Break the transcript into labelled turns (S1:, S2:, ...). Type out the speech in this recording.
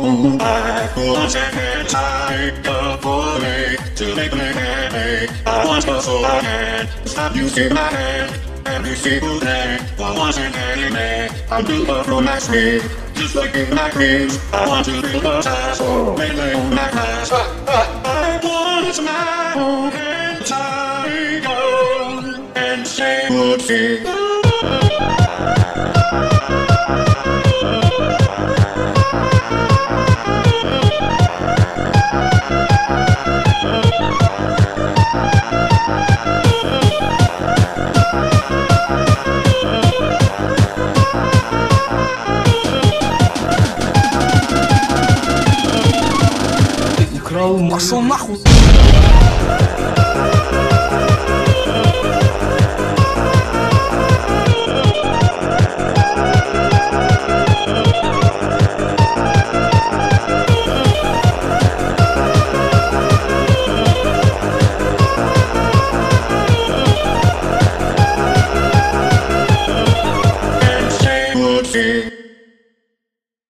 S1: I was and tied up for me to make me happy. I want her so I can stop you in my hand. Every single day, I wasn't any man. I do love romance me, just like in my dreams. I want to feel the touch, mainly on my glass. I want my own and tiger and say good things.
S2: Пошел нахуй!